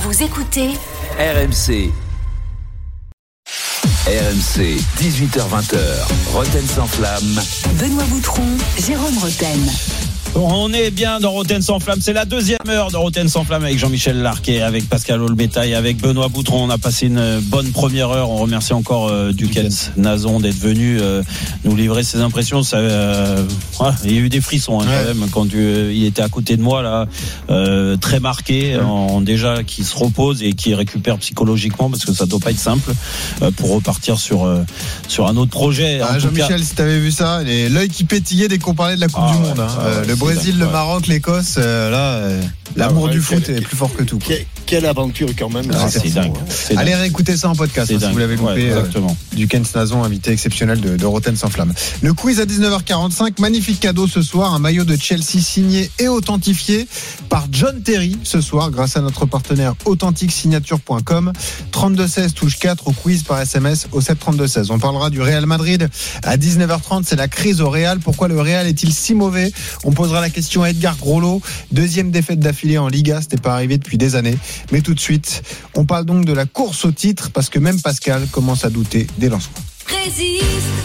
Vous écoutez RMC. RMC, 18h-20h, Roten sans flamme. Benoît Boutron, Jérôme Roten. On est bien dans Roten sans flamme, c'est la deuxième heure de Roten sans flamme avec Jean-Michel Larquet, avec Pascal Olbetaille, avec Benoît Boutron. On a passé une bonne première heure. On remercie encore Dukens Nazon d'être venu nous livrer ses impressions. Ça, il y a eu des frissons quand même quand il était à côté de moi là, très marqué, déjà qui se repose et qui récupère psychologiquement parce que ça doit pas être simple pour repartir sur un autre projet. Jean-Michel, si t'avais vu ça, l'œil qui pétillait dès qu'on parlait de la Coupe du Monde. Le Brésil, le Maroc, l'Écosse, l'amour du foot est plus fort que tout. Quelle aventure quand même. C'est dingue. Allez réécouter ça en podcast si vous l'avez loupé. Dukens Nazon, invité exceptionnel de Roten sans flamme. Le quiz à 19h45, magnifique cadeau ce soir, un maillot de Chelsea signé et authentifié par John Terry ce soir grâce à notre partenaire authentiquesignature.com. 3216 touche 4 au quiz par SMS au 73216. On parlera du Real Madrid à 19h30, c'est la crise au Real. Pourquoi le Real est-il si mauvais? On posera la question à Edgar Groslo. Deuxième défaite d'affilée en Liga, c'était pas arrivé depuis des années. Mais tout de suite, on parle donc de la course au titre parce que même Pascal commence à douter des Lensois. Résiste,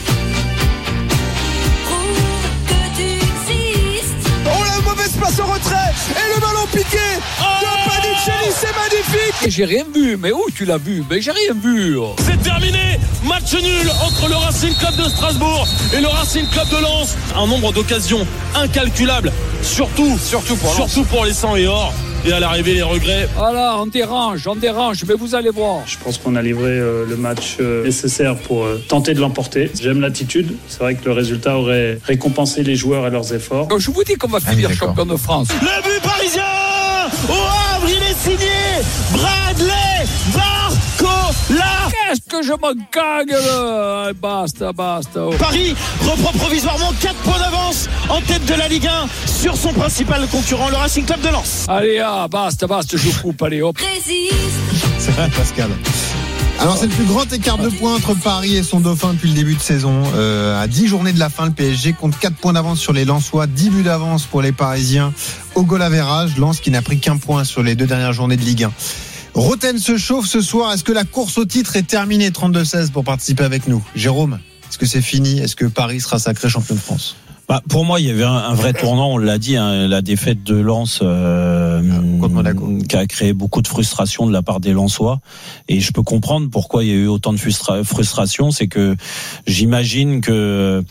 prouve que tu existes. Oh la mauvaise passe au retrait et le ballon piqué de Panicelli, c'est magnifique. J'ai rien vu, mais où tu l'as vu? Mais j'ai rien vu. C'est terminé, match nul entre le Racing Club de Strasbourg et le Racing Club de Lens. Un nombre d'occasions incalculable, surtout pour les 100 et or. Et à l'arrivée, les regrets. Voilà, on dérange, mais vous allez voir. Je pense qu'on a livré le match nécessaire pour tenter de l'emporter. J'aime l'attitude. C'est vrai que le résultat aurait récompensé les joueurs et leurs efforts. Je vous dis qu'on va finir champion de France. Le but parisien au Havre, il est signé Bradley Barcola. Qu'est-ce que je m'en cague, basta. Paris reprend provisoirement 4 points d'avance en tête de la Ligue 1 sur son principal concurrent, le Racing Club de Lens. Allez, basta, je coupe, allez hop. Résiste. C'est vrai, Pascal. Alors c'est le plus grand écart de points entre Paris et son dauphin depuis le début de saison. À 10 journées de la fin, le PSG compte 4 points d'avance sur les Lensois, 10 buts d'avance pour les Parisiens au goal average. Lens qui n'a pris qu'un point sur les 2 dernières journées de Ligue 1. Roten se chauffe ce soir. Est-ce que la course au titre est terminée? 32-16 pour participer avec nous. Jérôme, est-ce que c'est fini? Est-ce que Paris sera sacré champion de France? Pour moi, il y avait un vrai tournant, on l'a dit, la défaite de Lens contre Monaco, qui a créé beaucoup de frustration de la part des Lensois. Et je peux comprendre pourquoi il y a eu autant de frustration. C'est que j'imagine que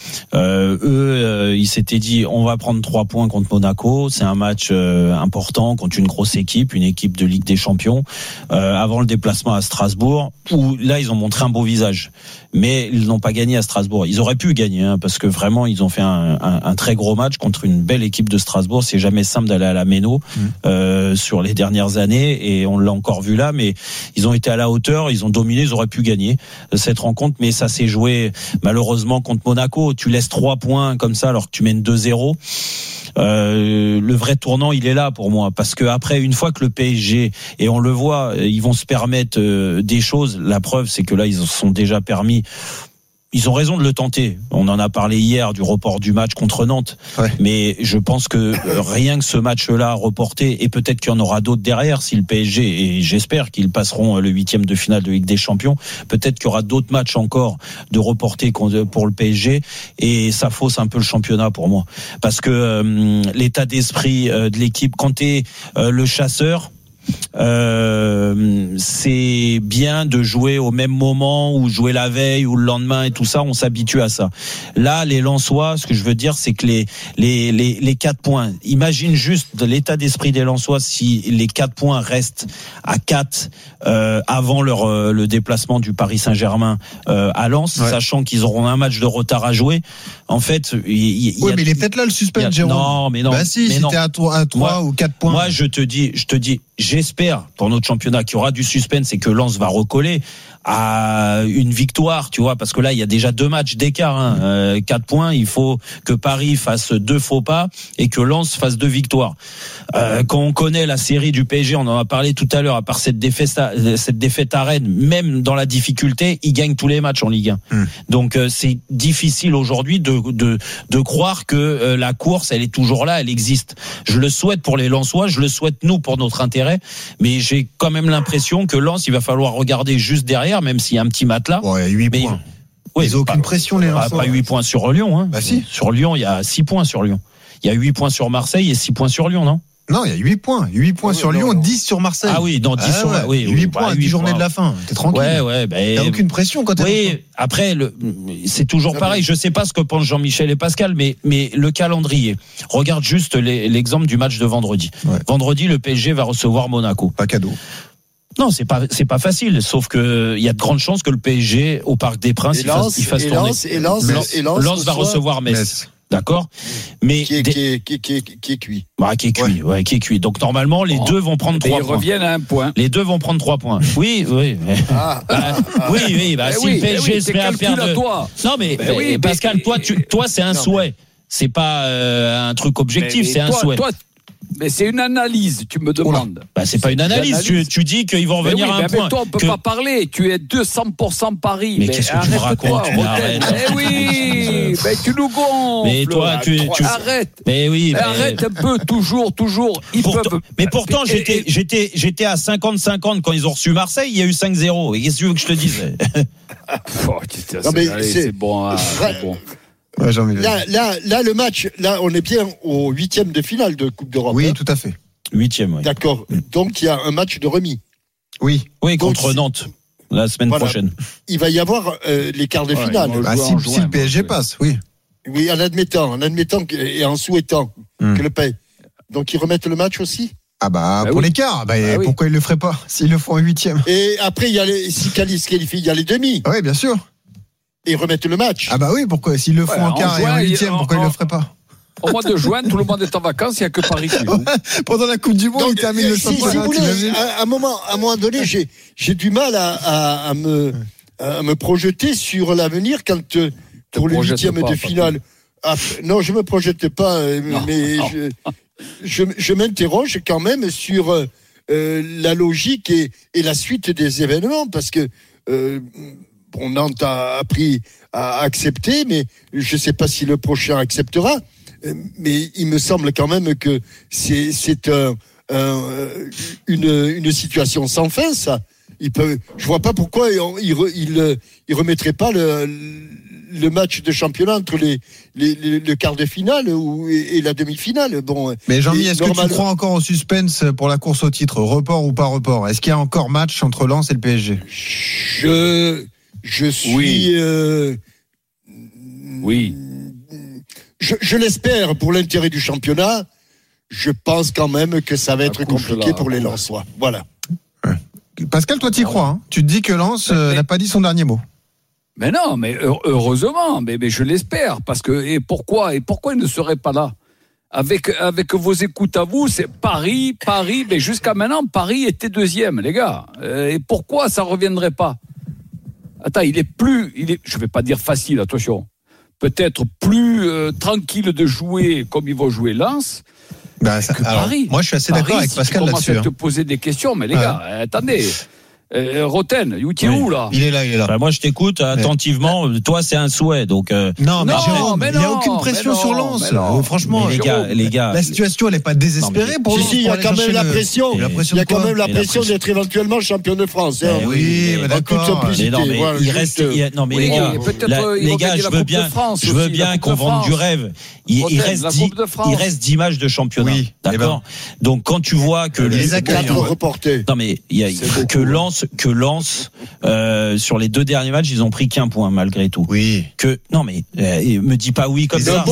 eux, ils s'étaient dit, on va prendre 3 points contre Monaco. C'est un match important contre une grosse équipe, une équipe de Ligue des Champions, avant le déplacement à Strasbourg, où là, ils ont montré un beau visage. Mais ils n'ont pas gagné à Strasbourg. Ils auraient pu gagner, parce que vraiment, ils ont fait un très gros match contre une belle équipe de Strasbourg. C'est jamais simple d'aller à la Méno sur les dernières années, et on l'a encore vu là, mais ils ont été à la hauteur, ils ont dominé, ils auraient pu gagner cette rencontre, mais ça s'est joué malheureusement contre Monaco. Tu laisses 3 points comme ça alors que tu mènes 2-0. Le vrai tournant, il est là pour moi, parce que après, une fois que le PSG, et on le voit, ils vont se permettre des choses. La preuve, c'est que là, ils se sont déjà permis. Ils ont raison de le tenter. On en a parlé hier du report du match contre Nantes. Ouais. Mais je pense que rien que ce match-là reporté, et peut-être qu'il y en aura d'autres derrière si le PSG, et j'espère qu'ils passeront le 8e de finale de Ligue des Champions, peut-être qu'il y aura d'autres matchs encore de reportés pour le PSG, et ça fausse un peu le championnat pour moi. Parce que l'état d'esprit de l'équipe, quand t'es le chasseur, c'est bien de jouer au même moment ou jouer la veille ou le lendemain et tout ça, on s'habitue à ça. Là, les Lensois, ce que je veux dire, c'est que les 4 points, imagine juste l'état d'esprit des Lensois si les 4 points restent à 4 avant le déplacement du Paris Saint-Germain à Lens, sachant qu'ils auront un match de retard à jouer. En fait, mais il est peut-être là le suspense, Jérôme. Non, mais non. Bah si, mais c'était à 3 ou 4 points. Moi, je te dis, j'espère pour notre championnat qu'il y aura du suspense et que Lens va recoller à une victoire, tu vois, parce que là il y a déjà 2 matchs d'écart, 4 points, il faut que Paris fasse 2 faux pas et que Lens fasse 2 victoires. Quand on connaît la série du PSG, on en a parlé tout à l'heure, à part cette défaite à Rennes, même dans la difficulté, ils gagnent tous les matchs en Ligue 1. Donc c'est difficile aujourd'hui de croire que la course elle est toujours là, elle existe. Je le souhaite pour les Lensois, je le souhaite nous pour notre intérêt, après. Mais j'ai quand même l'impression que Lens, il va falloir regarder juste derrière, même s'il y a un petit matelas. Bon, il y a 8 points. Oui, ils n'ont aucune pression, les Lensois. Pas 8 points sur Lyon. Hein. Bah si. Sur Lyon, il y a 6 points sur Lyon. Il y a 8 points sur Marseille et 6 points sur Lyon, non? Non, il y a 8 points. 8 points sur Lyon, 10 sur Marseille. Ah oui, dans 10 sur ouais. oui, 8 points à 10 journées de la fin. T'es tranquille. Ouais, t'as aucune pression quand t'es. Oui, après, c'est toujours pareil. Je sais pas ce que pensent Jean-Michel et Pascal, mais le calendrier. Regarde juste l'exemple du match de vendredi. Ouais. Vendredi, le PSG va recevoir Monaco. Pas cadeau. Non, c'est pas facile. Sauf que il y a de grandes chances que le PSG au Parc des Princes il fasse tourner. Lens va recevoir Metz. D'accord, mais qui est cuit. Bah, qui est cuit, ouais, qui est cuit. Donc normalement les deux vont prendre 3 points. Ils reviennent à un point. Les deux vont prendre 3 points. Oui. Oui, si le PSG se met à perdre. Non mais Pascal, toi c'est un souhait. C'est pas un truc objectif, c'est un souhait. Mais c'est une analyse, tu me demandes. Bah, c'est pas une analyse. Tu dis qu'ils vont revenir à un point. Mais toi, on peut pas parler. Tu es 200% Paris. Mais qu'est-ce que tu me racontes? Eh oui, mais tu nous gonfles. Mais toi, tu arrête. Mais oui. Arrête un peu, toujours. Mais pourtant, j'étais à 50-50 quand ils ont reçu Marseille. Il y a eu 5-0. Et qu'est-ce que tu veux que je te dise? C'est bon. C'est bon. Ouais, là, le match, là, on est bien au 8e de finale de Coupe d'Europe. Oui, tout à fait. 8e, oui. D'accord. Donc, il y a un match de remis. Oui, contre Nantes, la semaine prochaine. Il va y avoir les quarts de finale. Si le PSG passe, oui. Oui, en admettant et en souhaitant que le paye. Donc, ils remettent le match aussi? Ah pour les quarts, pourquoi ils le feraient pas s'ils le font en 8e? Et après, il y a si Cali se qualifie, il y a les demi. Oui, bien sûr. Et remettre le match. Ah oui, pourquoi? S'ils le font en quart et en 8e, pourquoi ils le feraient pas? Au mois de juin, tout le monde est en vacances, il n'y a que Paris qui joue. Pendant la Coupe du Monde, ils terminent le championnat. Si vous voulez, à un moment donné, j'ai du mal à me projeter sur l'avenir quand pour le 8e de finale. Non, je me projette pas, mais je m'interroge quand même sur la logique et la suite des événements, parce que Nantes a appris à accepter, mais je ne sais pas si le prochain acceptera. Mais il me semble quand même que c'est une situation sans fin, ça. Je vois pas pourquoi il remettrait pas le match de championnat entre le quart de finale et la demi-finale. Bon. Mais Jean-Mi, est-ce que tu crois encore au suspense pour la course au titre, report ou pas report? Est-ce qu'il y a encore match entre Lens et le PSG? Je suis. Oui. Je l'espère pour l'intérêt du championnat. Je pense quand même que ça va être compliqué pour les Lensois. Voilà. Pascal, toi, t'y crois, hein? Tu te dis que Lens n'a pas dit son dernier mot. Mais non, mais heureusement, mais je l'espère, parce que et pourquoi il ne serait pas là? Avec vos écoutes à vous, c'est Paris, mais jusqu'à maintenant, Paris était 2e, les gars. Et pourquoi ça reviendrait pas? Attends, je vais pas dire facile, attention. Peut-être plus tranquille de jouer comme ils vont jouer Lens. Que Paris. Moi, je suis assez d'accord avec Pascal là-dessus. Tu commences à te poser des questions, mais les gars, attendez. Roten, tu es où là? Il est là. Bah, moi je t'écoute attentivement. Toi c'est un souhait donc. Non, mais Jérôme, il n'y a aucune pression sur Lens. Franchement, les gars, la situation elle n'est pas désespérée pour Lens. Il y a quand même la pression. Il y a quand même la pression d'être éventuellement champion de France. Oui, mais d'accord. Il reste. Non mais les gars, je veux bien qu'on vende du rêve. Il reste 10 matchs de championnat. D'accord. Donc quand tu vois que les accueils reportés. Non mais il y a que Lens sur les 2 derniers matchs ils ont pris qu'un point malgré tout. Oui. Me dis pas oui comme ça.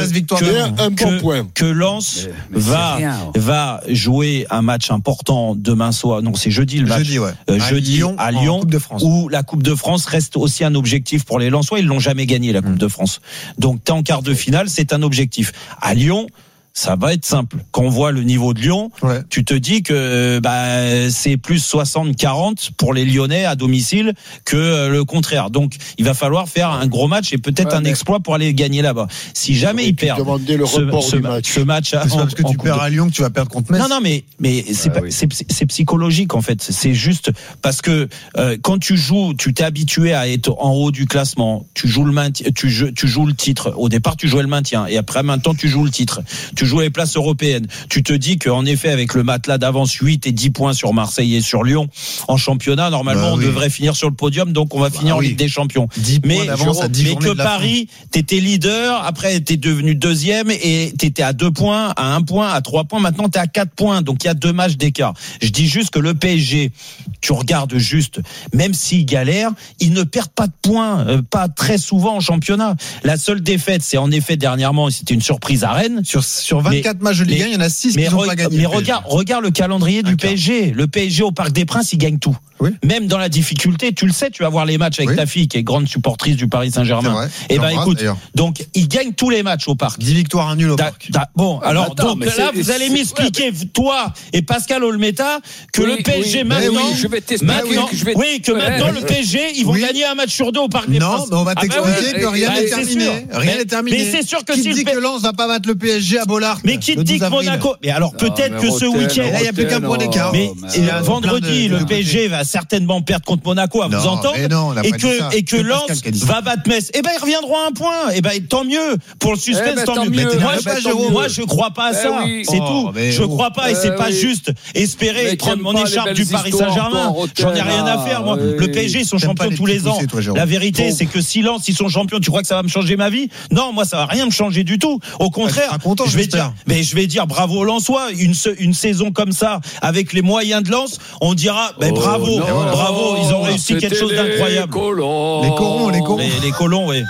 Que Lens va jouer un match important demain soir. Non, c'est jeudi le match. Jeudi à Lyon où la Coupe de France reste aussi un objectif pour les Lensois. Ils l'ont jamais gagné la Coupe de France. Donc t'es en quart de finale, c'est un objectif. À Lyon, ça va être simple. Quand on voit le niveau de Lyon, tu te dis que c'est plus 60-40 pour les Lyonnais à domicile que le contraire. Donc, il va falloir faire un gros match et peut-être un exploit pour aller gagner là-bas. Si jamais ils perdent ce match, c'est parce que tu perds à Lyon que tu vas perdre contre Metz. Non, mais c'est psychologique en fait. C'est juste parce que quand tu joues, tu t'es habitué à être en haut du classement. Tu joues le maintien, tu joues le titre. Au départ, tu jouais le maintien et après maintenant tu joues le titre. Tu joues les places européennes. Tu te dis qu'en effet, avec le matelas d'avance 8 et 10 points sur Marseille et sur Lyon, en championnat, normalement, on devrait finir sur le podium, donc on va finir en Ligue des Champions. 10 points d'avance à 10 mais journées que de la Paris, t'étais leader, après t'es devenu deuxième et t'étais à 2 points, à 1 point, à 3 points, maintenant t'es à 4 points, donc il y a 2 matchs d'écart. Je dis juste que le PSG, tu regardes juste, même s'ils galèrent, ils ne perdent pas de points, pas très souvent en championnat. La seule défaite, c'est en effet dernièrement, c'était une surprise à Rennes. Sur 24 matchs de Ligue 1, il y en a 6 qui n'ont pas gagné. Mais regarde le calendrier du PSG. Le PSG au Parc des Princes, il gagne tout. Oui. Même dans la difficulté, tu le sais, tu vas voir les matchs avec ta fille qui est grande supportrice du Paris Saint-Germain. Et ben écoute, donc il gagne tous les matchs au Parc. 10 victoires, 1 nul au Parc. Bon, alors donc là vous allez m'expliquer toi et Pascal Olmeta que le PSG maintenant le PSG ils vont gagner un match sur 2 au Parc des Princes. Non, mais on va t'expliquer que rien n'est terminé. Rien n'est terminé. Mais c'est sûr que qui dit que Lens va pas battre le PSG à Bollard. Mais qui dit que Monaco. Mais alors peut-être que ce week-end, il y a plus qu'un point d'écart. Mais vendredi le PSG va certainement perdre contre Monaco à vous entendre et que Lens va battre Metz. Eh ben ils reviendront à un point. Eh ben tant mieux pour le suspense, tant mieux. Moi je crois pas à ça. C'est tout. Je crois pas et c'est pas juste espérer prendre mon écharpe du Paris Saint-Germain. J'en ai rien à faire moi. Le PSG ils sont champions tous les ans. La vérité c'est que si Lens ils sont champions, tu crois que ça va me changer ma vie? Non, moi ça va rien me changer du tout. Au contraire, je vais dire bravo aux Lensois, une saison comme ça avec les moyens de Lens, on dira bravo, ils ont réussi quelque chose d'incroyable. Les colons, oui.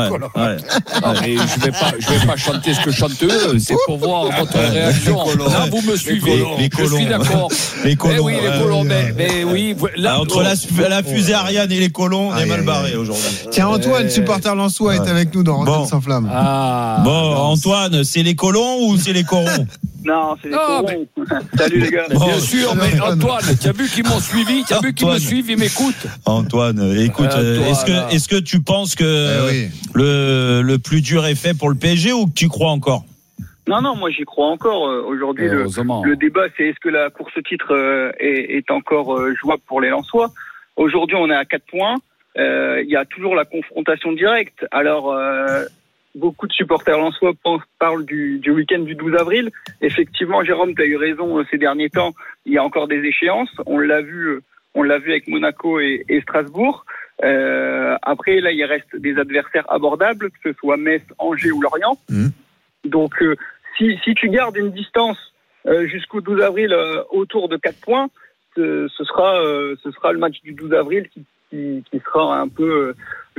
Mais je vais pas chanter ce que chantent eux, c'est pour voir votre réaction. Là, vous me suivez. Je suis d'accord. Les colons. Oui, les colons. Mais oui. Entre la fusée Ariane et les colons, on est mal barré aujourd'hui. Tiens, Antoine, supporter lensois, est avec nous dans Rotten sans flamme. Bon, Antoine, c'est les colons ou c'est les corons? Non, c'est les corons. Salut les gars. Bien sûr, mais Antoine, tu as vu qu'ils m'ont suivi, tu as vu qu'ils me suivent, ils m'écoutent. Antoine, écoute, est-ce que tu penses que le plus dur est fait pour le PSG ou que tu crois encore? Non, moi j'y crois encore. Aujourd'hui, le débat, c'est est-ce que la course au titre est encore jouable pour les Lensois. Aujourd'hui, on est à 4 points. Il y a toujours la confrontation directe. Alors, beaucoup de supporters lensois parlent du week-end du 12 avril. Effectivement, Jérôme, tu as eu raison ces derniers temps. Il y a encore des échéances. On l'a vu avec Monaco et Strasbourg. Après, là, il reste des adversaires abordables, que ce soit Metz, Angers ou Lorient. Donc, si tu gardes une distance jusqu'au 12 avril autour de 4 points, ce sera le match du 12 avril qui sera un peu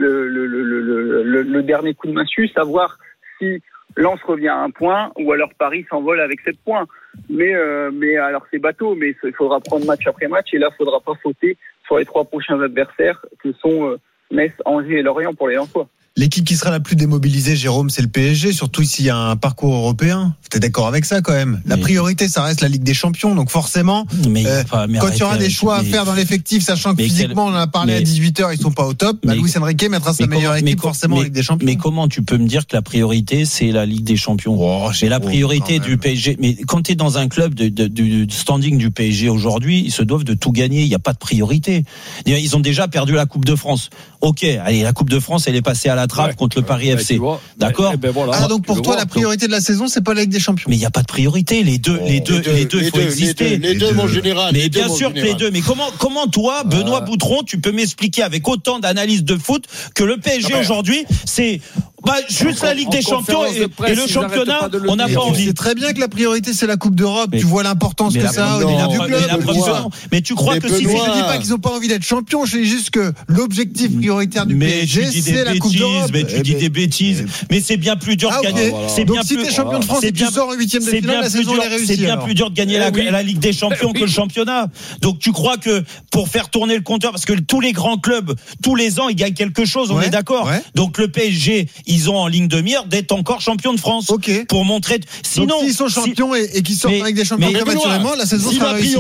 le dernier coup de massue, savoir si Lens revient à 1 point ou alors Paris s'envole avec 7 points. Mais alors c'est bateau, mais il faudra prendre match après match et là il faudra pas fauter sur les 3 prochains adversaires que sont Metz, Angers et Lorient pour les Lensois. L'équipe qui sera la plus démobilisée, Jérôme, c'est le PSG, surtout s'il y a un parcours européen. T'es d'accord avec ça quand même? La priorité, ça reste la Ligue des Champions. Donc forcément, quand il y aura des choix à faire dans l'effectif, sachant que physiquement, on en a parlé à 18h, ils sont pas au top, Luis Enrique mettra sa meilleure équipe forcément en Ligue des Champions. Mais comment tu peux me dire que la priorité, c'est la Ligue des Champions? C'est la priorité du PSG. Mais quand tu es dans un club du standing du PSG aujourd'hui, ils se doivent de tout gagner. Il n'y a pas de priorité. Ils ont déjà perdu la Coupe de France. Ok, allez, la Coupe de France, elle est passée à la trappe contre le Paris FC. D'accord. Donc pour toi, la priorité de la saison, c'est pas la Ligue des Champions. Mais il n'y a pas de priorité. Les deux, il faut exister. Les deux, mon général. Mais bien sûr que les deux. Mais comment toi, Benoît Boutron, tu peux m'expliquer avec autant d'analyse de foot que le PSG aujourd'hui, c'est juste la Ligue des Champions et le championnat, on n'a pas envie. C'est très bien que la priorité c'est la Coupe d'Europe. Tu vois l'importance que ça a au niveau du club. Mais tu crois que si je dis pas qu'ils n'ont pas envie d'être champions, je dis juste que l'objectif prioritaire du PSG c'est la Coupe d'Europe. Mais tu dis des bêtises. Mais c'est bien plus dur de gagner. Donc si t'es champion de France et tu sors en 8e de finale, la saison est réussie. C'est bien plus dur de gagner la Ligue des Champions que le championnat. Donc tu crois que pour faire tourner le compteur, parce que tous les grands clubs tous les ans ils gagnent quelque chose, on est d'accord. Donc le PSG, ils ont en ligne de mire d'être encore champion de France pour montrer. Sinon, donc, s'ils sont champions et qu'ils sortent avec des champions prématurément, la saison sera réussie.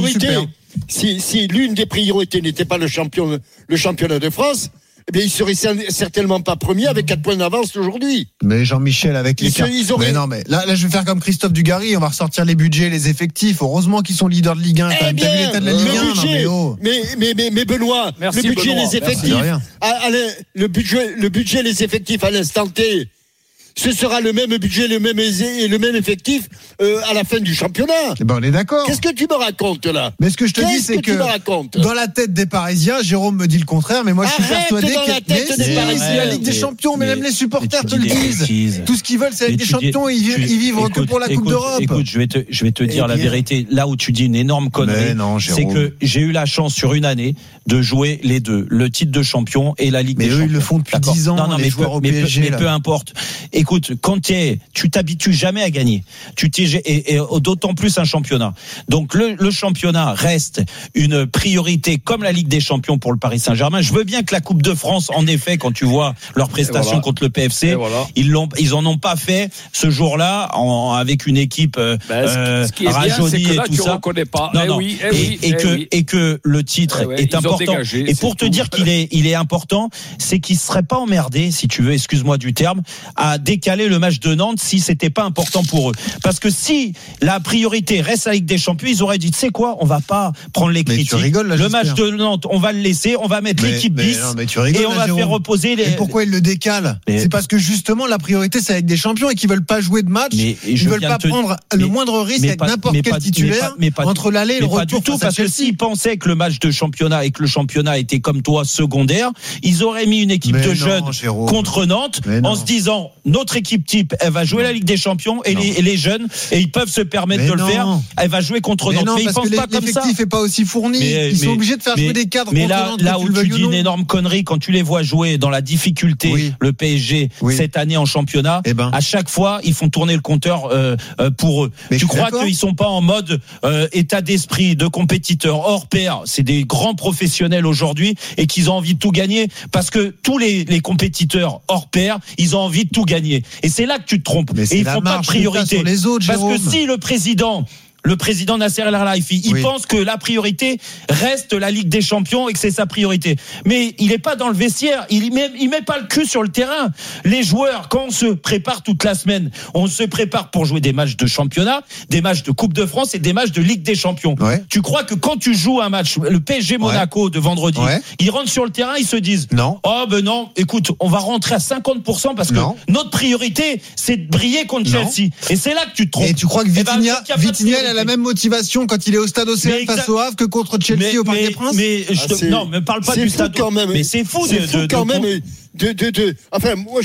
Si l'une des priorités n'était pas le championnat de France, eh bien, il serait certainement pas premier avec 4 points d'avance aujourd'hui. Mais Jean-Michel, avec les mais non, mais là, je vais faire comme Christophe Dugarry, on va ressortir les budgets, les effectifs. Heureusement qu'ils sont leaders de Ligue 1. T'as vu l'état de la Ligue 1? Mais Benoît, le budget, les effectifs, le budget, les effectifs à l'instant T, ce sera le même budget, le même effectif à la fin du championnat. Eh ben, on est d'accord. Qu'est-ce que tu me racontes là? Mais ce que je te dis, c'est que dans la tête des Parisiens, Jérôme me dit le contraire, mais moi je suis persuadé que c'est la Ligue des Champions, mais même les supporters te le disent. Tout ce qu'ils veulent, c'est la Ligue des Champions, ils vivent que pour la Coupe d'Europe. Écoute, je vais te dire la vérité. Là où tu dis une énorme connerie, c'est que j'ai eu la chance sur une année de jouer les deux, le titre de champion et la Ligue des Champions. Mais eux, ils le font depuis 10 ans. Non, mais peu importe. Écoute, quand tu t'habitues jamais à gagner. Et d'autant plus un championnat. Donc le championnat reste une priorité comme la Ligue des Champions pour le Paris Saint-Germain. Je veux bien que la Coupe de France, en effet, quand tu vois leurs prestations contre le PFC, ils en ont pas fait ce jour-là avec une équipe rajeunie et tout ça. Pas. Et que le titre est important. Et pour te dire qu'il est important, c'est qu'il serait pas emmerdé, si tu veux, excuse-moi du terme, à décaler le match de Nantes si c'était pas important pour eux. Parce que si la priorité reste à la Ligue des Champions, ils auraient dit, tu sais quoi, on va pas prendre les critiques. Le match de Nantes, on va le laisser, on va mettre l'équipe 10 et on va faire reposer les... Et pourquoi ils le décalent? C'est parce que justement la priorité c'est la Ligue des Champions et qu'ils veulent pas jouer de match, ils veulent pas prendre le moindre risque avec n'importe quel titulaire entre l'aller et le retour. Pas du tout, parce que s'ils pensaient que le match de championnat et que le championnat était comme toi secondaire, ils auraient mis une équipe de jeunes contre Nantes en se disant notre équipe type elle va jouer la Ligue des Champions et les jeunes et ils peuvent se permettre de le faire, elle va jouer contre Nantes. Mais ils pensent pas comme ça. L'effectif est pas aussi fourni, ils sont obligés de faire jouer des cadres contre Nantes. Là où tu dis une énorme connerie, quand tu les vois jouer dans la difficulté, le PSG cette année en championnat, à chaque fois ils font tourner le compteur pour eux. Tu crois qu'ils sont pas en mode état d'esprit de compétiteurs hors pair? C'est des grands professionnels aujourd'hui et qu'ils ont envie de tout gagner, parce que tous les compétiteurs hors pair, ils ont envie de tout gagner. Et c'est là que tu te trompes. Et ils font pas de priorité. Parce que si le président Nasser El Khelaifi, il pense que la priorité reste la Ligue des Champions et que c'est sa priorité. Mais il est pas dans le vestiaire, il met pas le cul sur le terrain. Les joueurs, quand on se prépare toute la semaine, on se prépare pour jouer des matchs de championnat, des matchs de Coupe de France et des matchs de Ligue des Champions. Tu crois que quand tu joues un match, le PSG Monaco de vendredi, ils rentrent sur le terrain, ils se disent non, écoute, on va rentrer à 50% parce que notre priorité, c'est de briller contre Chelsea. Et c'est là que tu te trompes. Et tu crois que Vitinha a la même motivation quand il est au stade Océane face au Havre que contre Chelsea au Parc des Princes? Non, mais parle pas du stade quand même. Mais c'est fou quand même. Enfin, moi,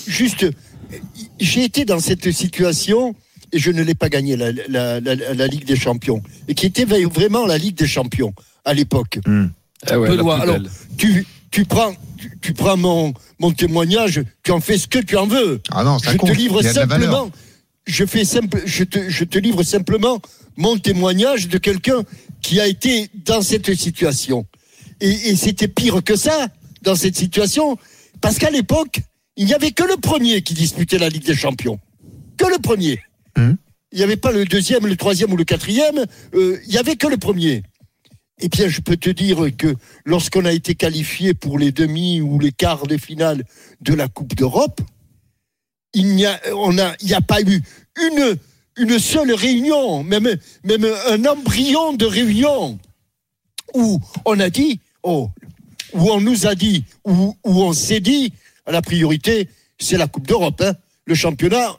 j'ai été dans cette situation et je ne l'ai pas gagné la Ligue des Champions, et qui était vraiment la Ligue des Champions à l'époque. Benoît, alors tu prends mon témoignage, tu en fais ce que tu en veux. Ah non, ça compte. Je te livre simplement. Je te livre simplement mon témoignage de quelqu'un qui a été dans cette situation. Et c'était pire que ça, dans cette situation, parce qu'à l'époque, il n'y avait que le premier qui disputait la Ligue des Champions. Que le premier. Il n'y avait pas le deuxième, le troisième ou le quatrième, il n'y avait que le premier. Eh bien, je peux te dire que lorsqu'on a été qualifié pour les demi ou les quarts de finale de la Coupe d'Europe, il n'y a pas eu une seule réunion, même un embryon de réunion où on a dit, où on nous a dit, où on s'est dit, la priorité, c'est la Coupe d'Europe, le championnat,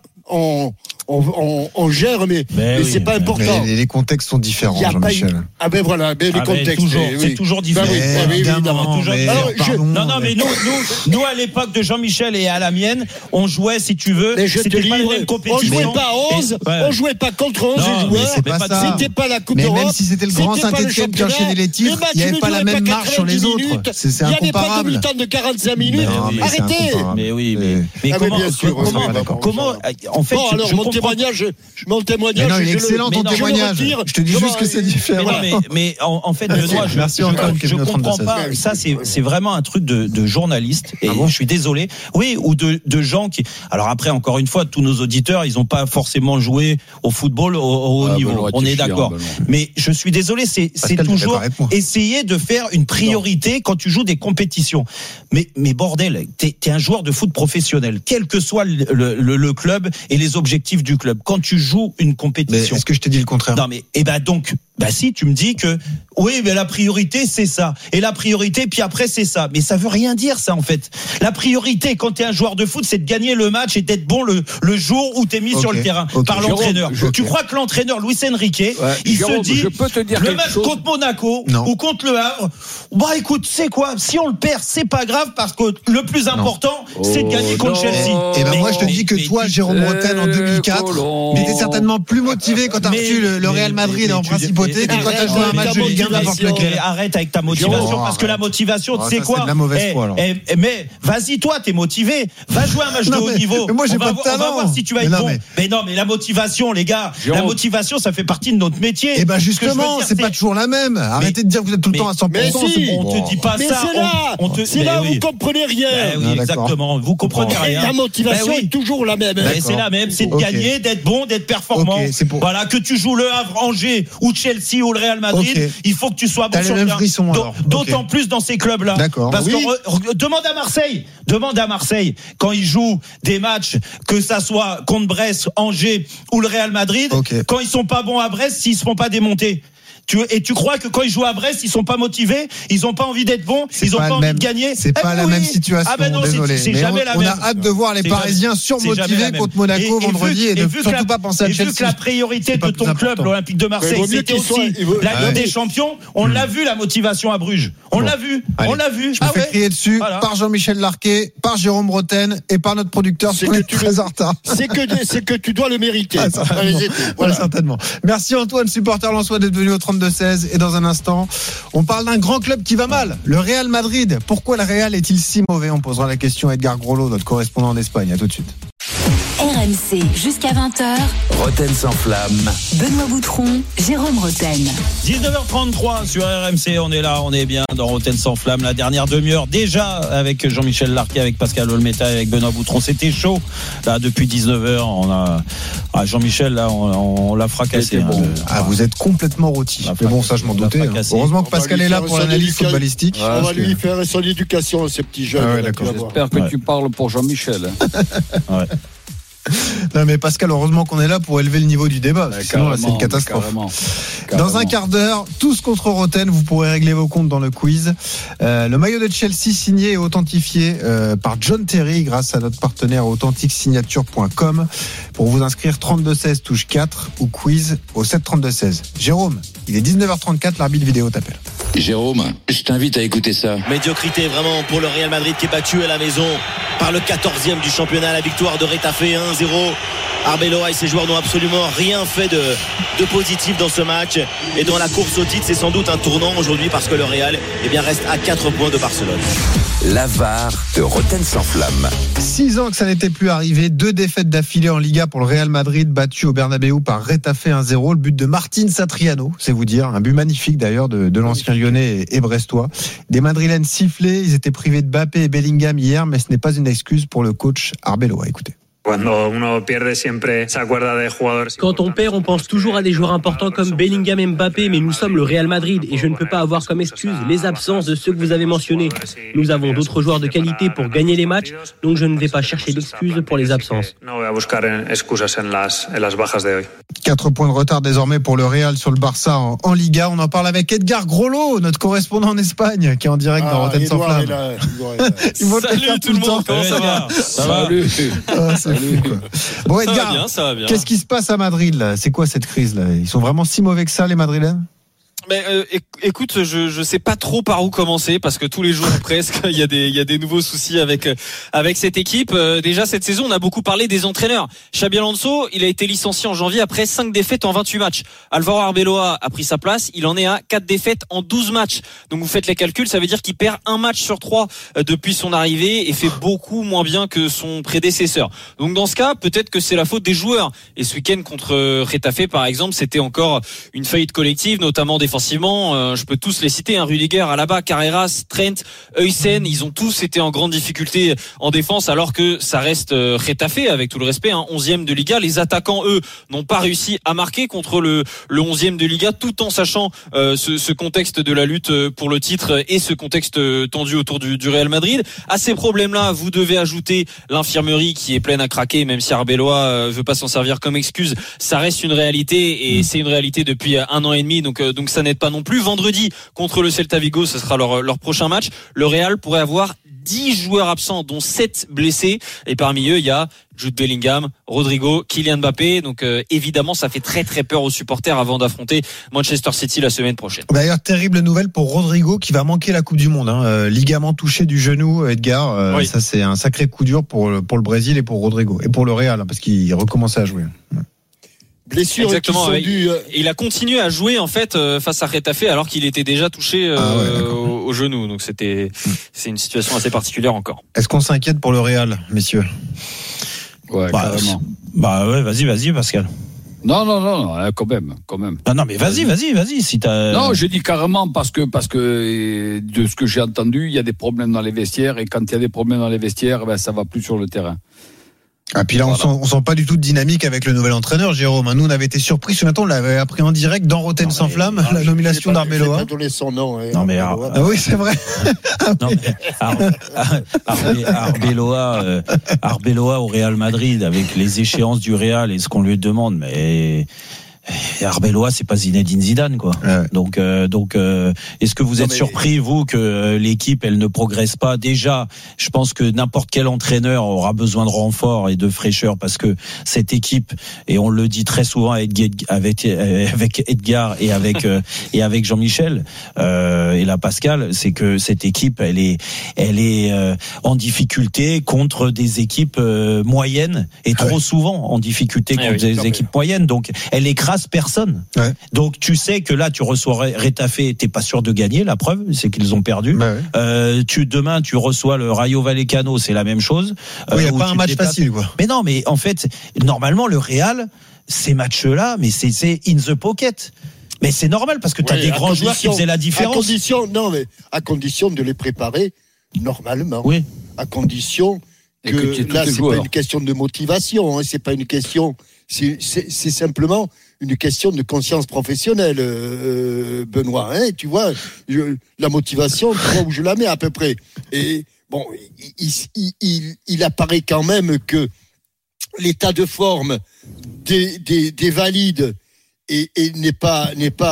on gère, mais c'est pas important. Mais les contextes sont différents, Jean-Michel. Les contextes. C'est toujours différent. Évidemment. Mais nous, à l'époque de Jean-Michel et à la mienne, on jouait, si tu veux, c'était pas la même compétition. On jouait pas à 11, on jouait pas contre 11 joueurs. C'était pas la Coupe d'Europe. Même si c'était le grand Saint-Etienne qui enchaînait les titres, il n'y avait pas la même marche sur les autres. C'est incomparable. Il n'y avait pas de mi-temps de 45 minutes. Arrêtez. Mais oui, mais comment, en fait, mon témoignage. Non, il est excellent ton témoignage. Je te dis juste que c'est différent. Mais en fait, Benoît, je comprends pas. Ça, c'est vraiment un truc de journaliste. Et je suis désolé. Oui, ou de gens qui. Alors après, encore une fois, tous nos auditeurs, ils n'ont pas forcément joué au football au haut niveau. On est d'accord. Mais je suis désolé, c'est toujours essayer de faire une priorité quand tu joues des compétitions. Mais bordel, t'es un joueur de foot professionnel, quel que soit le club et les objectifs du club. Quand tu joues une compétition. Mais est-ce que je t'ai dit le contraire? Non, mais donc Bah si, tu me dis que oui, mais la priorité c'est ça, et la priorité puis après c'est ça, mais ça veut rien dire ça en fait. La priorité quand t'es un joueur de foot, c'est de gagner le match et d'être bon le jour où t'es mis sur le terrain par l'entraîneur. Tu crois que l'entraîneur Luis Enrique, il se dit le match contre Monaco ou contre le Havre, bah écoute, c'est quoi, si on le perd, c'est pas grave parce que le plus important c'est de gagner contre Chelsea. Et ben moi je te dis que toi, Jérôme Rotten, en 2004, t'étais certainement plus motivé quand t'as reçu le Real Madrid en principauté que quand t'as joué un match de Ligue 1 n'importe lequel. Arrête avec ta motivation, parce que la motivation, tu sais quoi, c'est de la mauvaise foi, mais vas-y toi, t'es motivé, va jouer un match de haut niveau. Mais moi j'ai pas de talent. On va voir si tu vas être bon. Mais non, mais la motivation, les gars, la motivation, ça fait partie de notre métier. Et ben justement, c'est pas toujours la même. Arrêtez de dire que vous êtes tout le temps à 100%. On te dit pas ça. C'est là où vous comprenez rien. Oui, exactement. Vous comprenez rien. La motivation est toujours la même. C'est la même, c'est de gagner, d'être bon, d'être performant. Voilà, que tu joues le Havre, Angers ou Chelsea ou le Real Madrid, il faut que tu sois bon sur le terrain. D'autant plus dans ces clubs-là. Parce que demande à Marseille quand ils jouent des matchs, que ça soit contre Brest, Angers ou le Real Madrid, quand ils sont pas bons à Brest, s'ils se font pas démonter. Tu crois que quand ils jouent à Brest, ils sont pas motivés, ils ont pas envie d'être bons, ils ont pas envie de gagner. C'est pas la même situation. Ah ben non, désolé. C'est jamais la même. On a hâte de voir les Parisiens surmotivés contre Monaco vendredi et de surtout pas penser à Chelsea. Et vu que la priorité de ton club, l'Olympique de Marseille, c'était aussi la Ligue des Champions, on l'a vu la motivation à Bruges. On l'a vu. Je me fais crier dessus par Jean-Michel Larquet, par Jérôme Rotten et par notre producteur. C'est que tu es très en retard. C'est que tu dois le mériter. Voilà, certainement. Merci Antoine, supporter lensois, d'être venu au 32-16. Et dans un instant, on parle d'un grand club qui va mal, le Real Madrid. Pourquoi le Real est-il si mauvais? On posera la question à Edgar Grolot, notre correspondant en Espagne. À tout de suite. RMC jusqu'à 20h. Rotten sans flamme. Benoît Boutron, Jérôme Rotten. 19h33 sur RMC, on est là, on est bien dans Rotten sans flamme. La dernière demi-heure déjà avec Jean-Michel Larquet, avec Pascal Olmeta, avec Benoît Boutron. C'était chaud là depuis 19h. On a Jean-Michel là, on l'a fracassé. Bon. Vous êtes complètement rôti. Mais bon, ça je m'en doutais. Heureusement que Pascal est là pour l'analyse footballistique. On va lui faire son éducation, ces petits jeunes. J'espère que tu parles pour Jean-Michel. Ouais. Non mais Pascal, heureusement qu'on est là pour élever le niveau du débat. Sinon là, c'est une catastrophe. Carrément. Dans un quart d'heure, tous contre Rotten, vous pourrez régler vos comptes dans le quiz. Le maillot de Chelsea signé et authentifié par John Terry grâce à notre partenaire authentiquesignature.com. Pour vous inscrire, 32-16 touche 4 ou quiz au 7-32-16. Jérôme, il est 19h34, l'arbitre vidéo t'appelle. Jérôme, je t'invite à écouter ça. Médiocrité vraiment pour le Real Madrid qui est battu à la maison par le 14e du championnat. La victoire de Retafe 1-0. Arbeloa et ses joueurs n'ont absolument rien fait de positif dans ce match. Et dans la course au titre, c'est sans doute un tournant aujourd'hui parce que le Real reste à 4 points de Barcelone. La VAR de Rotten sans flamme. 6 ans que ça n'était plus arrivé. 2 défaites d'affilée en Liga pour le Real Madrid, battu au Bernabéu par Retafe 1-0. Le but de Martín Satriano, c'est vous dire. Un but magnifique d'ailleurs de l'ancien lyonnais et brestois. Des Madrilènes sifflés. Ils étaient privés de Mbappé et Bellingham hier, mais ce n'est pas une excuse pour le coach Arbeloa. Écoutez. Quand on perd, on pense toujours à des joueurs importants comme Bellingham et Mbappé, mais nous sommes le Real Madrid et je ne peux pas avoir comme excuse les absences de ceux que vous avez mentionnés. Nous avons d'autres joueurs de qualité pour gagner les matchs, donc je ne vais pas chercher d'excuses pour les absences. 4 points de retard désormais pour le Real sur le Barça en Liga. On en parle avec Edgar Grolot, notre correspondant en Espagne, qui est en direct dans Rotten sans flamme. Salut tout le monde, comment ça va? Ça va. Bon Edgar, ça va bien. Qu'est-ce qui se passe à Madrid là? C'est quoi cette crise là? Ils sont vraiment si mauvais que ça, les Madrilènes? Mais écoute, je sais pas trop par où commencer parce que tous les jours presque il y a des nouveaux soucis avec cette équipe. Déjà cette saison, on a beaucoup parlé des entraîneurs. Xabi Alonso, il a été licencié en janvier après 5 défaites en 28 matchs. Álvaro Arbeloa a pris sa place, il en est à 4 défaites en 12 matchs. Donc vous faites les calculs, ça veut dire qu'il perd un match sur 3 depuis son arrivée et fait beaucoup moins bien que son prédécesseur. Donc dans ce cas, peut-être que c'est la faute des joueurs. Et ce week-end contre Retafe par exemple, c'était encore une faillite collective, notamment des défensivement, je peux tous les citer, Rudiger, Alaba, Carreras, Trent, Huysen, ils ont tous été en grande difficulté en défense, alors que ça reste Getafe, avec tout le respect, 11e de Liga. Les attaquants, eux, n'ont pas réussi à marquer contre le 11e de Liga, tout en sachant ce contexte de la lutte pour le titre et ce contexte tendu autour du Real Madrid. À ces problèmes-là, vous devez ajouter l'infirmerie qui est pleine à craquer, même si Arbeloa veut pas s'en servir comme excuse. Ça reste une réalité, et c'est une réalité depuis 1 an et demi, donc ça n'aide pas non plus. Vendredi, contre le Celta Vigo, ce sera leur prochain match. Le Real pourrait avoir 10 joueurs absents, dont 7 blessés, et parmi eux il y a Jude Bellingham, Rodrigo, Kylian Mbappé. Donc évidemment ça fait très très peur aux supporters avant d'affronter Manchester City la semaine prochaine. D'ailleurs, terrible nouvelle pour Rodrigo qui va manquer la Coupe du Monde, ligament touché du genou, Edgar. Oui. Ça c'est un sacré coup dur pour le Brésil et pour Rodrigo et pour le Real, parce qu'il recommençait à jouer. Blessures. Exactement. Il a continué à jouer en fait face à Getafe alors qu'il était déjà touché au genou. Donc c'est une situation assez particulière encore. Est-ce qu'on s'inquiète pour le Real, messieurs? Ouais, carrément. Ouais, vas-y Pascal. Non, quand même. Non, mais vas-y, si t'as. Non, j'ai dit carrément parce que de ce que j'ai entendu, il y a des problèmes dans les vestiaires, et quand il y a des problèmes dans les vestiaires, ça va plus sur le terrain. Ah, puis là, on sent pas du tout de dynamique avec le nouvel entraîneur, Jérôme. Nous, on avait été surpris ce matin, on l'avait appris en direct dans Rotten sans flamme, la nomination d'Arbeloa. J'ai pas donné son nom. Non, mais oui, c'est vrai. Non, mais Arbeloa au Real Madrid, avec les échéances du Real et ce qu'on lui demande, mais Arbeloa, c'est pas Zinedine Zidane, quoi. Ouais. Donc, est-ce que vous êtes surpris, vous, que l'équipe, elle ne progresse pas? Déjà, je pense que n'importe quel entraîneur aura besoin de renfort et de fraîcheur, parce que cette équipe, et on le dit très souvent avec Edgar et avec Jean-Michel, et là Pascal, c'est que cette équipe, elle est en difficulté contre des équipes moyennes, et trop souvent en difficulté contre des équipes moyennes. Donc, elle écrase personne. Ouais. Donc tu sais que là tu reçois Getafe, t'es pas sûr de gagner. La preuve, c'est qu'ils ont perdu. Demain tu reçois le Rayo Vallecano, c'est la même chose. Il n'y a pas un match facile, quoi. Mais non, mais en fait, normalement le Real, ces matchs-là, mais c'est in the pocket. Mais c'est normal parce que tu as des grands joueurs qui faisaient la différence. À condition de les préparer normalement. Oui. À condition que là, c'est pas une question de motivation, c'est pas une question. C'est simplement une question de conscience professionnelle, Benoît. Tu vois, la motivation, tu vois où je la mets à peu près. Et bon, il apparaît quand même que l'état de forme des valides n'est pas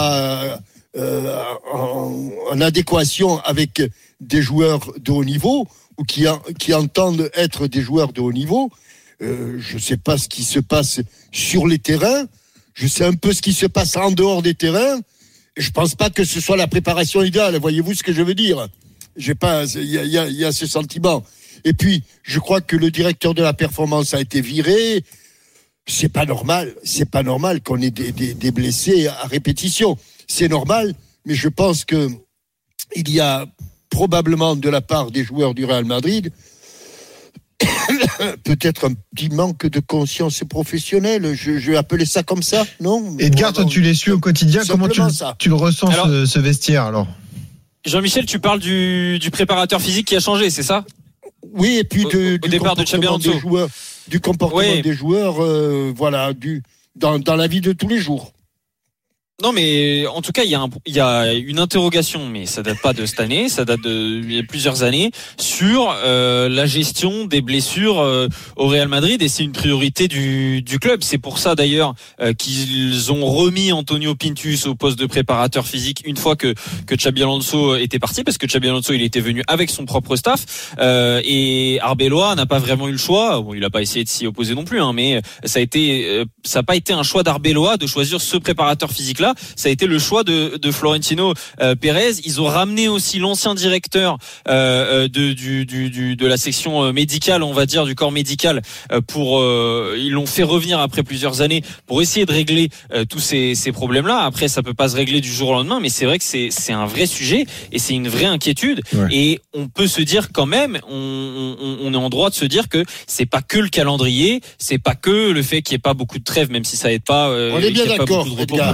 en adéquation avec des joueurs de haut niveau, ou qui entendent être des joueurs de haut niveau. Je ne sais pas ce qui se passe sur les terrains. Je sais un peu ce qui se passe en dehors des terrains. Je ne pense pas que ce soit la préparation idéale. Voyez-vous ce que je veux dire? Il y a ce sentiment. Et puis, je crois que le directeur de la performance a été viré. C'est pas normal qu'on ait des blessés à répétition. C'est normal, mais je pense que il y a probablement de la part des joueurs du Real Madrid peut-être un petit manque de conscience professionnelle, je vais appeler ça comme ça, non? Edgar, toi tu les suis au quotidien, comment tu le ressens, alors, ce vestiaire alors? Jean-Michel, tu parles du préparateur physique qui a changé, c'est ça? Oui, et puis au départ de Xabi Alonso, du comportement des joueurs, dans la vie de tous les jours. Non, mais en tout cas, il y a une interrogation, mais ça date pas de cette année, ça date il y a plusieurs années, sur la gestion des blessures au Real Madrid, et c'est une priorité du club. C'est pour ça d'ailleurs qu'ils ont remis Antonio Pintus au poste de préparateur physique une fois que Xabi Alonso était parti, parce que Xabi Alonso il était venu avec son propre staff, et Arbeloa n'a pas vraiment eu le choix. Bon, il a pas essayé de s'y opposer non plus, mais ça a pas été un choix d'Arbeloa de choisir ce préparateur physique là. Ça a été le choix de Florentino Pérez. Ils ont ramené aussi l'ancien directeur de la section médicale, on va dire, du corps médical, ils l'ont fait revenir après plusieurs années pour essayer de régler tous ces problèmes-là. Après, ça peut pas se régler du jour au lendemain, mais c'est vrai que c'est un vrai sujet et c'est une vraie inquiétude. Ouais. Et on peut se dire quand même, on est en droit de se dire que c'est pas que le calendrier, c'est pas que le fait qu'il n'y ait pas beaucoup de trêve, même si ça aide pas. On est bien d'accord, pour les joueurs.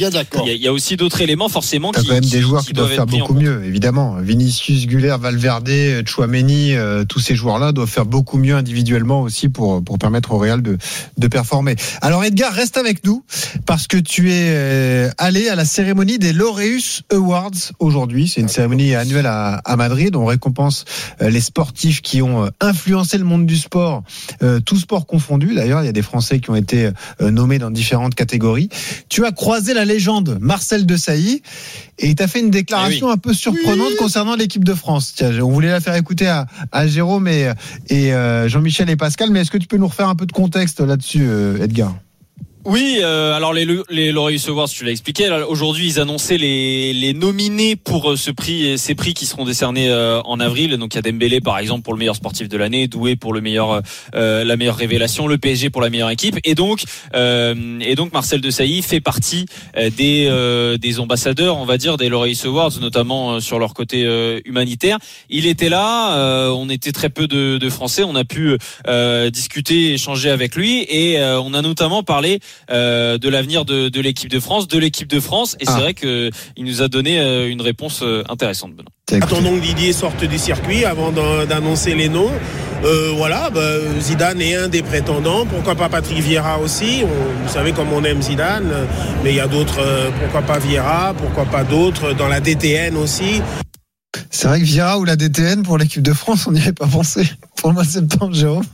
bien d'accord. Il y a aussi d'autres éléments forcément qui. Il y a quand même des joueurs qui doivent faire beaucoup mieux, évidemment. Vinicius, Güler, Valverde, Tchouaméni, tous ces joueurs-là doivent faire beaucoup mieux individuellement aussi pour permettre au Real de performer. Alors Edgar, reste avec nous parce que tu es allé à la cérémonie des Laureus Awards aujourd'hui. C'est une cérémonie annuelle à Madrid. On récompense les sportifs qui ont influencé le monde du sport, tous sports confondus. D'ailleurs, il y a des Français qui ont été nommés dans différentes catégories. Tu as croisé la légende Marcel Desailly et il t'a fait une déclaration un peu surprenante concernant l'équipe de France. Tiens, on voulait la faire écouter à Jérôme et Jean-Michel et Pascal, mais est-ce que tu peux nous refaire un peu de contexte là-dessus, Edgar ? Oui, alors les Laureus Awards, tu l'as expliqué. Là, aujourd'hui, ils annonçaient les nominés pour ces prix qui seront décernés en avril. Donc il y a Dembélé par exemple pour le meilleur sportif de l'année, Doué pour la meilleure révélation, le PSG pour la meilleure équipe. Et donc Marcel Desailly fait partie des ambassadeurs, on va dire, des Laureus Awards, notamment sur leur côté humanitaire. Il était là, on était très peu de Français, on a pu discuter, échanger avec lui et on a notamment parlé de l'avenir de l'équipe de France, et c'est vrai que il nous a donné une réponse intéressante, Benoît. Attendons que Didier sorte du circuit avant d'annoncer les noms. Zidane est un des prétendants, pourquoi pas Patrick Vieira aussi, vous savez comme on aime Zidane, mais il y a d'autres, pourquoi pas Vieira, pourquoi pas d'autres, dans la DTN aussi. C'est vrai que Vieira ou la DTN pour l'équipe de France, on n'y avait pas pensé pour le mois de septembre, Jérôme.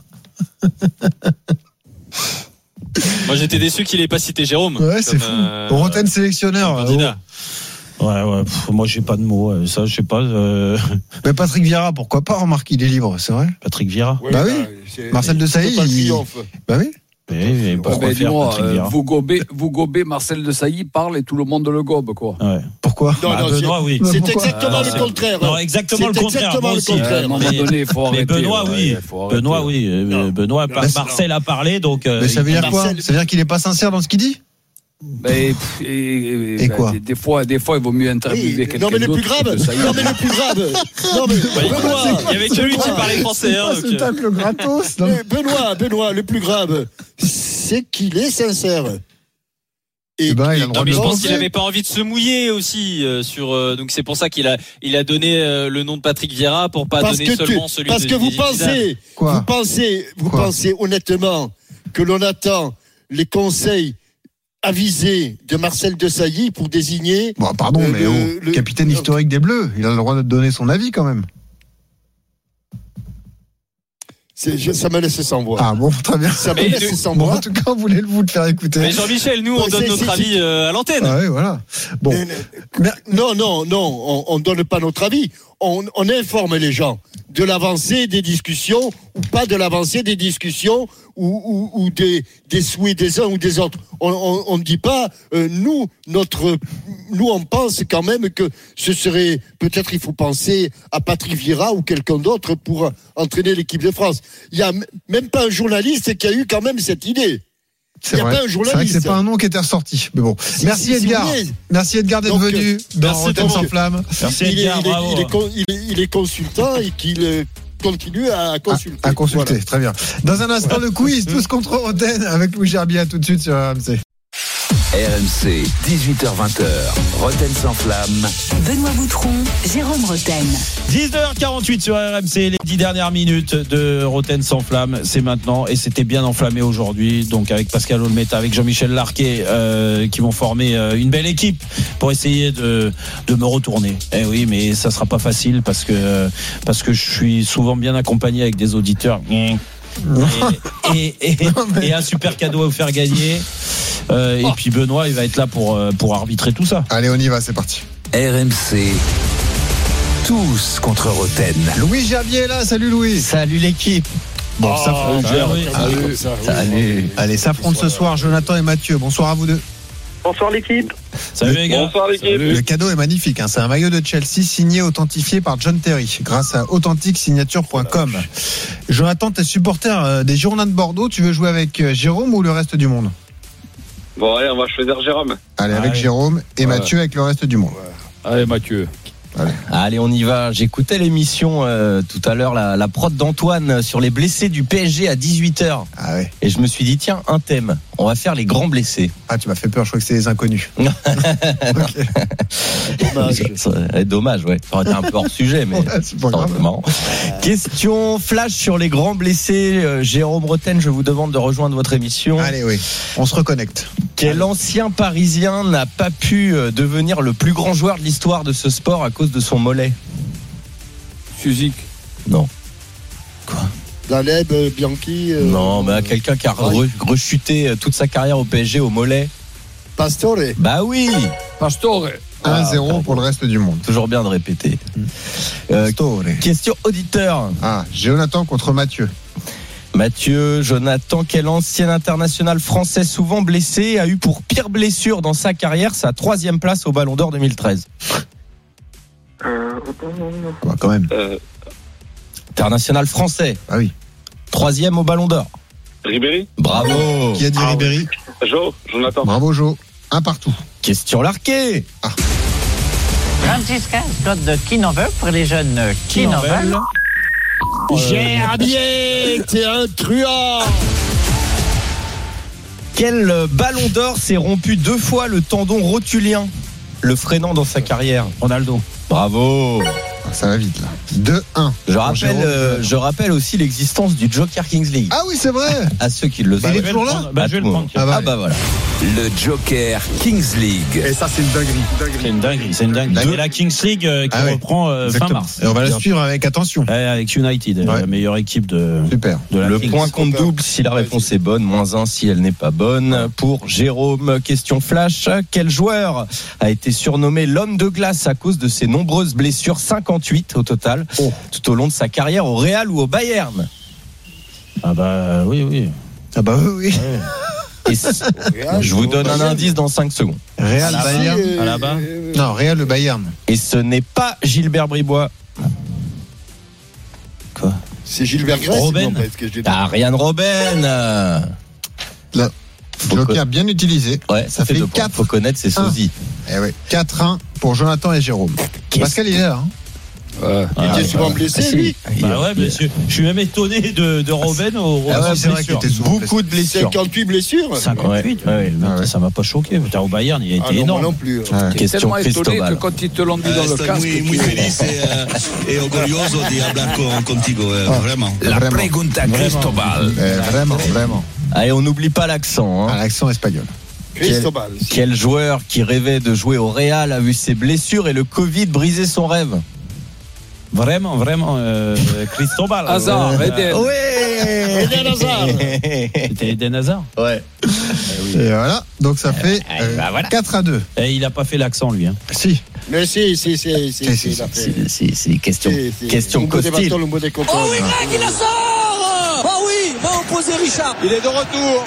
Moi j'étais déçu qu'il ait pas cité Jérôme. Ouais, c'est fou. Roten sélectionneur. Ouais, moi j'ai pas de mots. Ça, je sais pas. Mais Patrick Vieira, pourquoi pas, remarque, il est libre, c'est vrai. Patrick Vieira. Oui, bah oui. Marcel Desailly. Bah oui. Mais pourquoi faire Patrick Vieira ? Vous gobez Marcel Desailly parle et tout le monde le gobe, quoi. Ouais. Pourquoi ? Benoît, oui. C'est exactement le contraire. Non, exactement le contraire. Moi aussi. À un moment donné, il faut arrêter. Mais Benoît, oui. Benoît, oui. Benoît, Marcel a parlé, donc. Mais ça veut dire quoi ? Ça veut dire qu'il est pas sincère dans ce qu'il dit ? Et quoi ? Des fois, il vaut mieux interviewer quelqu'un d'autre. Non, mais le plus grave. Benoît, il y avait que lui qui parlait français. C'est le gratos. Benoît, le plus grave, c'est qu'il est sincère. Je pense qu'il n'avait pas envie de se mouiller aussi donc c'est pour ça qu'il a donné le nom de Patrick Vieira pour pas donner seulement celui de Parce que vous pensez honnêtement que l'on attend les conseils avisé de Marcel Desailly pour désigner. Bon, pardon, mais le capitaine historique des Bleus, il a le droit de donner son avis quand même. Ça m'a laissé sans voix. Ah bon, très bien. Ça m'a laissé sans voix. En tout cas, on voulait vous le faire écouter. Mais Jean-Michel, nous, on donne notre avis à l'antenne. Ah oui, voilà. Bon. Non, on donne pas notre avis. On informe les gens de l'avancée des discussions ou pas de l'avancée des discussions ou des souhaits des uns ou des autres. On ne dit pas nous on pense quand même que ce serait peut-être il faut penser à Patrick Vieira ou quelqu'un d'autre pour entraîner l'équipe de France. Il y a même pas un journaliste qui a eu quand même cette idée. C'est vrai. C'est vrai que c'est pas un nom qui était ressorti. Mais bon. Merci Edgar. Merci Edgar d'être venu dans Rotten sans flamme. Merci Edgar. Il est consultant et qu'il continue à consulter. À consulter, voilà. Très bien. Dans un instant, le quiz, tous contre Rotten avec Louis Gerbier, tout de suite sur RMC. RMC, 18h-20h, Rotten sans flamme. Benoît Boutron, Jérôme Rotten. 19h48 sur RMC, les 10 dernières minutes de Rotten sans flamme, c'est maintenant et c'était bien enflammé aujourd'hui. Donc avec Pascal Olmeta, avec Jean-Michel Larquet, qui vont former une belle équipe pour essayer de me retourner. Eh oui, mais ça sera pas facile parce que je suis souvent bien accompagné avec des auditeurs. Et un super cadeau à vous faire gagner. Et puis Benoît, il va être là pour arbitrer tout ça. Allez, on y va, c'est parti. RMC, tous contre Rotten. Louis Gerbier est là, salut Louis. Salut l'équipe. Bon, salut. Allez, s'affrontent ce soir Jonathan et Mathieu. Bonsoir à vous deux. Bonsoir l'équipe. Salut les gars. Bonsoir l'équipe. Le cadeau est magnifique, hein. C'est un maillot de Chelsea signé, authentifié par John Terry grâce à authentiquesignature.com. Jonathan, t'es supporter des Girondins de Bordeaux. Tu veux jouer avec Jérôme ou le reste du monde? Bon allez, on va choisir Jérôme. Allez, avec Jérôme et Mathieu avec le reste du monde. Allez Mathieu. Allez, on y va. J'écoutais l'émission tout à l'heure, la prod d'Antoine sur les blessés du PSG à 18h. Ah ouais. Et je me suis dit, tiens, un thème. On va faire les grands blessés. Ah, tu m'as fait peur, je crois que c'est les inconnus. Dommage, ouais. Ça aurait été un peu hors sujet, mais c'est pas grave. Marrant. Question flash sur les grands blessés. Jérôme Rotten, je vous demande de rejoindre votre émission. Allez, oui. On se reconnecte. Quel ancien Parisien n'a pas pu devenir le plus grand joueur de l'histoire de ce sport à cause de son mollet? Suzik. Non. Quoi? Daleb, Bianchi. Non, mais quelqu'un qui a rechuté toute sa carrière au PSG au mollet. Pastore. Bah oui. Pastore. 1-0 pour le reste du monde. Toujours bien de répéter. Question auditeur. Ah, Jonathan contre Mathieu. Mathieu, Jonathan, quel ancien international français souvent blessé a eu pour pire blessure dans sa carrière sa 3e place au Ballon d'Or 2013? Bah, quand même. International français. Ah oui. 3e au Ballon d'Or. Ribéry. Bravo. Qui a dit Ribéry? Jonathan. Bravo, Jo. Un partout. Question larquée. Ah. Francisca Scott de qui n'en veut pour les jeunes qui n'en veulent. Gerbier, t'es un truand. Quel Ballon d'Or s'est rompu 2 fois le tendon rotulien, le freinant dans sa carrière? Ronaldo. Bravo. Ça va vite là. 2-1. Je rappelle aussi l'existence du Joker Kings League. Ah oui, c'est vrai. À ceux qui le savent. Il est toujours là. Je vais le prendre. Ah bah voilà. Le Joker Kings League. Et ça, c'est une dinguerie. C'est une dinguerie. Et la Kings League qui reprend fin mars. Et on va la suivre avec attention. Avec United, la meilleure équipe de. Super. De la le Kings. point compte double si la réponse est bonne, -1 si elle n'est pas bonne. Pour Jérôme, question flash. Quel joueur a été surnommé l'homme de glace à cause de ses nombreuses blessures, 58 au total, tout au long de sa carrière au Real ou au Bayern? Ah bah oui. Ah bah oui. Et je vous donne un indice dans 5 secondes. Real, Bayern. Là-bas. Non, Real, le Bayern. Et ce n'est pas Gilbert Bribois. Quoi? C'est Gilbert Grèce. Robben. Ryan Robben. Là. Joker bien utilisé. Ouais, ça fait 2 points. Faut connaître ses sosies. Eh ouais. 4-1 pour Jonathan et Jérôme. Pascal, il est là. Il était souvent blessé, lui. Bah ouais, mais je suis même étonné de Robben c'est vrai qu'il était souvent beaucoup de blessures. 58 blessures. 58, ça m'a pas choqué. Au Bayern, il a été énorme. Non plus. Question Cristobal. Que quand ils te l'ont dit dans le casque. Muy feliz et orgulloso de hablar contigo, vraiment. La pregunta Cristobal. Vraiment. Allez, on n'oublie pas l'accent. L'accent espagnol. Quel joueur qui rêvait de jouer au Real a vu ses blessures et le Covid briser son rêve? Vraiment, Cristobal. Hazard, Eden. Ouais. Eden Hazard. C'était Eden Hazard. Ouais. Et voilà, donc ça fait 4-2. Et il a pas fait l'accent, lui. Si. Mais si. C'est question Costil. Oh oui, Greg, il la sort. Oh oui, va opposer Richard. Il est de retour.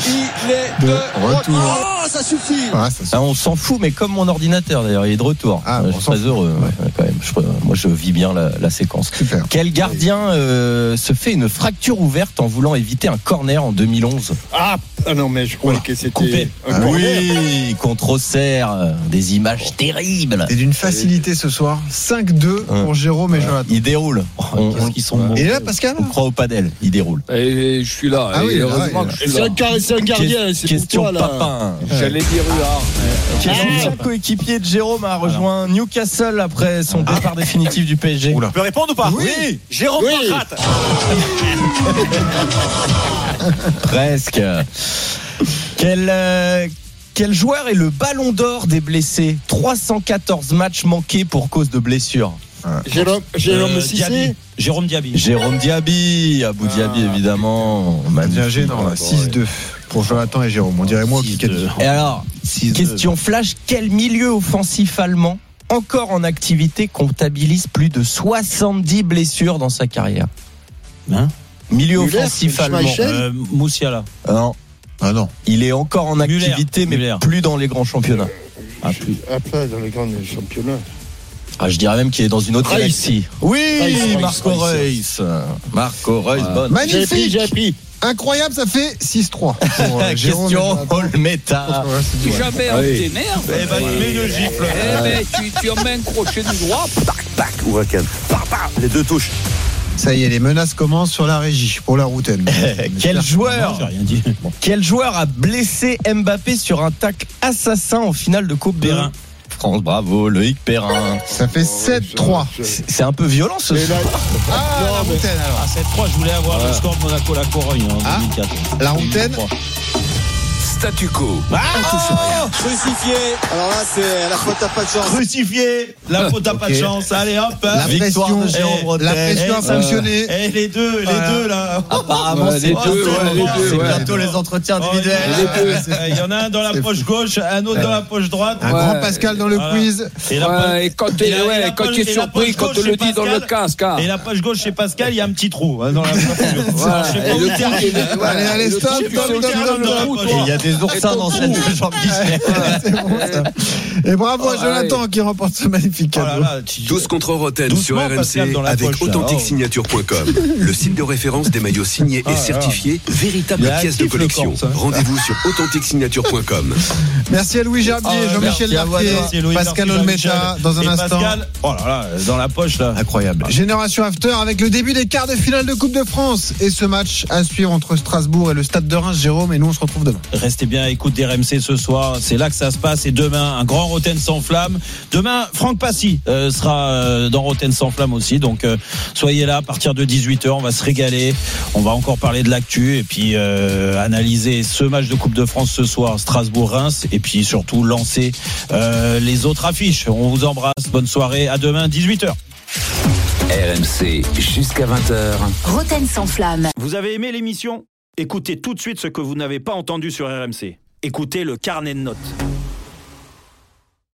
Oh, ça suffit. On s'en fout, mais comme mon ordinateur d'ailleurs, il est de retour. Je suis très heureux quand même. Moi, je vis bien la séquence. Super. Quel gardien se fait une fracture ouverte en voulant éviter un corner en 2011? Ah non, mais je croyais que c'était un corner. Oui, contre Auxerre. Des images terribles. C'est d'une facilité ce soir. 5-2 pour Jérôme et Jonathan. Il déroule. Qu'est-ce qu'ils sont bons. Il est là, Pascal? On croit au padel. Il déroule. Et je suis là. Ah oui, heureusement que je suis là. C'est un gardien. C'est question pour toi, là. Papin. J'allais dire Huard. Coéquipier de Jérôme a rejoint Newcastle après son départ définitif du PSG. Je peux répondre ou pas? Oui. Jérôme Pancrate. Presque. Quel joueur est le ballon d'or des blessés? 314 matchs manqués pour cause de blessure. Jérôme Cissé. Jérôme Diaby. Jérôme Diaby, Abou Diaby évidemment. Bien gênant là, 6-2 pour Jonathan et Jérôme. On dirait moi qui gagne. Et alors, question flash, quel milieu offensif allemand encore en activité comptabilise plus de 70 blessures dans sa carrière? Milieu offensif allemand. Moussiala. Non. Ah non. Il est encore en activité, mais plus dans les grands championnats. Après, dans les grands championnats. Je dirais même qu'il est dans une autre galaxie. Oui, Marco Reus. Marco Reus, bonne. Magnifique. J'ai appris. Incroyable, ça fait 6-3. Question Olmeta. Jamais on t'énerve. Eh ben, tu mets une gifle. Tu en mets un crochet du droit. Tac, Huracan. Les deux touches. Ça y est, les menaces commencent sur la régie pour la Routen. Quel joueur a blessé Mbappé sur un tacle assassin en finale de Coupe de France? Bravo, Loïc Perrin. Ça fait 7-3. C'est un peu violent ce soir. La Routen alors. 7-3, je voulais avoir le score de Monaco la Corogne en 2004. La Routen. Statu quo. Crucifié. Alors là, c'est la faute à pas de chance. Crucifié. La faute à pas de chance. Allez hop. La victoire pression, de Jérôme Bretagne. La pression a fonctionné. Les deux là. Apparemment, c'est bientôt les entretiens individuels. Il y en a un dans la poche gauche, un autre dans la poche droite. Un grand Pascal dans le quiz. Et quand tu es surpris, quand tu le dis dans le casque. Et la poche gauche chez Pascal, il y a un petit trou dans la Allez, stop. Il y a des oursins dans cette Jean-Michel. C'est bon, ça. Et bravo à Jonathan qui remporte ce magnifique cadeau. Tous contre Roten sur RMC avec AuthenticSignature.com. Le site de référence des maillots signés et certifiés, véritable pièce de collection. Rendez-vous sur AuthenticSignature.com. Merci à Louis Gerbier, Jean-Michel Larquet, Pascal Olmeta dans un instant. Dans la poche là. Incroyable. Génération After avec le début des quarts de finale de Coupe de France et ce match à suivre entre Strasbourg et le Stade de Reims. Jérôme, et nous on se retrouve demain. Restez bien à l'écoute des RMC ce soir, c'est là que ça se passe. Et demain, un grand Roten sans flamme. Demain, Franck Passy sera dans Roten sans flamme aussi. Donc soyez là à partir de 18h, on va se régaler. On va encore parler de l'actu et puis analyser ce match de Coupe de France ce soir, Strasbourg-Reims, et puis surtout lancer les autres affiches. On vous embrasse, bonne soirée, à demain 18h. RMC jusqu'à 20h. Roten sans flamme. Vous avez aimé l'émission ? Écoutez tout de suite ce que vous n'avez pas entendu sur RMC. Écoutez le carnet de notes.